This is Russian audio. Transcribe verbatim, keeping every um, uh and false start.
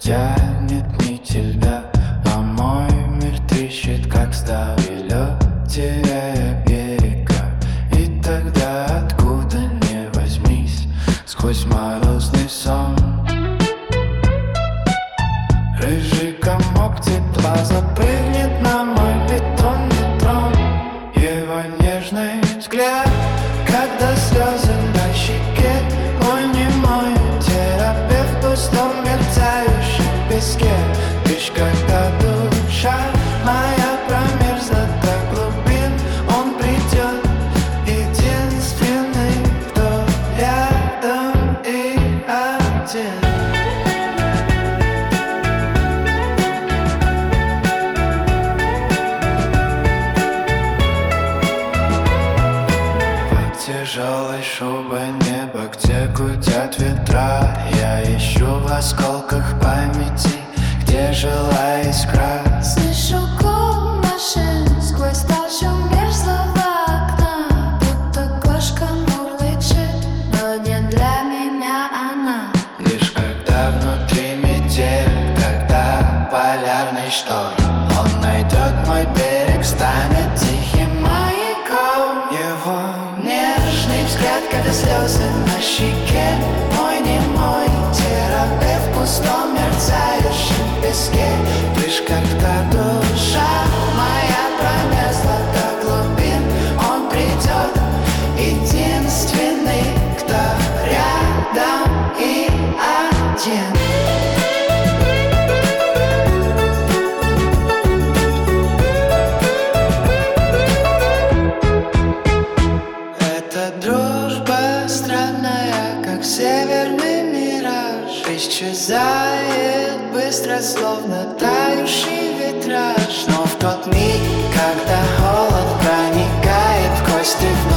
тянет нити льда, а мой мир трещит, как сталь лед, теряя берега. И тогда откуда не возьмись, сквозь морозный сон, рыжий комок тепла запрыгнет на мой бетонный трон. Его нежный взгляд, когда слезы на щеке, мой немой терапевт в пустом мерцающем песке. Лишь когда душа моя промерзла до глубин, он придет, единственный, кто рядом и один. Тяжелой шубы неба, где гудят ветра, я ищу в осколках памяти, где жила искра. Слышу гул машин сквозь толщу мерзлого окна, будто кошка мурлычет, но не для меня она. Лишь когда внутри метель, когда полярный шторм, он найдет мой берег, станет тихим маяком. Его нежный взгляд, когда слезы на щеке, мой немой терапевт в пустом мерцающем песке. Лишь когда душа моя промерзла до глубин, он придет, единственный, кто рядом и один. Эта дружба странная, как северный мираж, исчезает быстро, словно тающий витраж. Но в тот миг, когда холод проникает в кости, вновь